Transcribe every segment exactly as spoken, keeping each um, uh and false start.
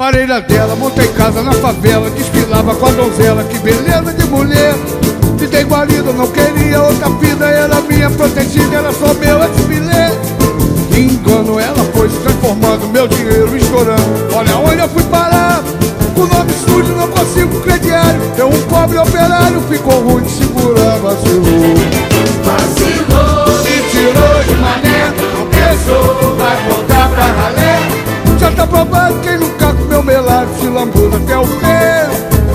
Parei na dela, montei casa na favela, desfilava com a donzela, que beleza de mulher. Me dei guarida, não queria outra vida, era minha protegida, era só meu ex-filé. Que engano, ela foi se transformando, meu dinheiro estourando. Olha onde eu fui parar, com o nome sujo não consigo crediário. Eu um pobre operário, ficou ruim de segurar, vacilou. Vacilou, Me tirou de mané, não pensou, vai voltar pra ralé. Já tá provado, quem nunca comeu melado se lambuza até o pé.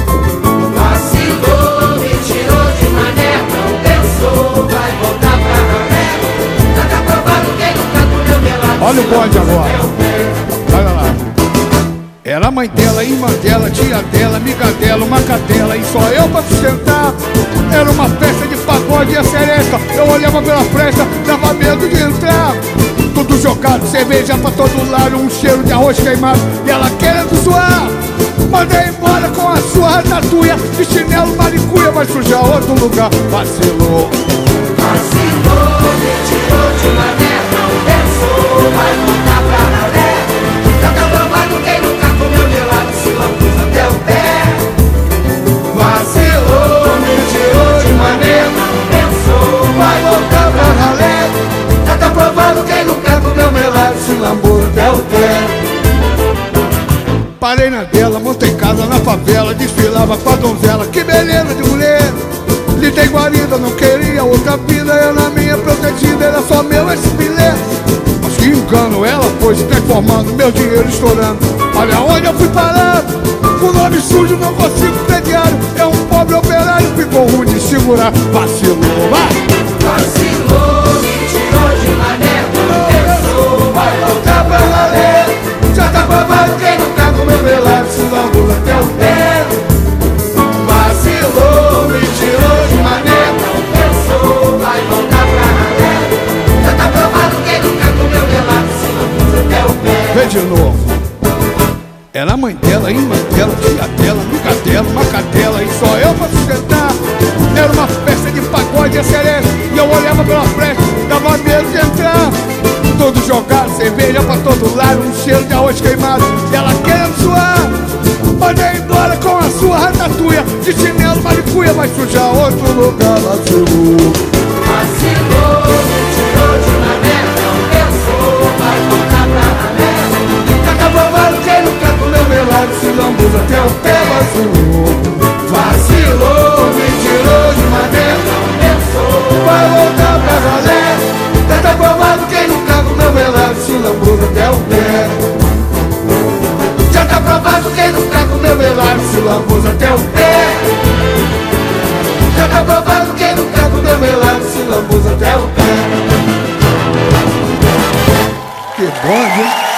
vacilou, me tirou de mané, não pensou, vai voltar pra ralé. Já tá provado quem nunca comeu melado. Olha o bonde agora, olha lá. Era a mãe dela, irmã dela, tia dela, amiga dela, uma cadela, e só eu pra sustentar. Era uma festa de pagode e a seresta, eu olhava pela fresta, dava medo de entrar. Tudo jogado, cerveja pra todo lado, um cheiro de arroz queimado, e ela querendo zoar. Mandei embora com a sua ratatouille, de chinelo maricuia, vai sujar outro lugar. Vacilou. Vacilou, me tirou de mané, não pensou, vai voltar pra ralé. Já tá provado quem nunca comeu melado, se lambuza até o pé. Vacilou, me tirou de mané, Não pensou, vai voltar pra ralé. já tá provado quem nunca comeu melado, Se lambuza até o pé. Parei na dela, montei casa na favela, desfilava com a donzela, que beleza de mulher. Lhe dei guarida, não queria outra vida, era minha protegida, era só meu ex-filé. Mas que engano, ela foi se transformando, meu dinheiro estourando. Olha onde eu fui parar, com o nome sujo não consigo crediário. É um pobre operário, ficou ruim de segurar. Vacilou, vai! vacilou, me tirou de mané, não pensou, vai voltar pra ralé. Já tá provado quem nunca comeu melado, se lambuza até o pé. Vacilou, me tirou de mané, Não pensou, vai voltar pra ralé. Já tá provado quem nunca comeu melado, se lambuza até o pé. vê de novo. Era a mãe dela, irmã dela, tia dela, amiga dela, uma cadela, e só eu pra sustentar. Era uma festa de pagode e serena, e eu olhava pela frente, dava medo de entrar. Tudo jogado, cerveja pra todo lado, um cheiro de arroz queimado, e ela querendo suar. Mandei embora com a sua ratatouille, de chinelo maricuia, vai sujar outro lugar. Vacilou. Vacilou, me tirou de mané, não pensou, vai voltar pra ralé. Já tá provado quem nunca comeu melado, se lambuza até o pé. Vacilou. Vacilou, me tirou de mané, Não pensou, vai voltar pra ralé. Já tá provado quem nunca comeu melado, se lambuza até o pé. Já tá provado quem nunca comeu melado, se lambuza até o pé. Já tá provado quem nunca comeu melado, se lambuza até o pé. Que bom, viu?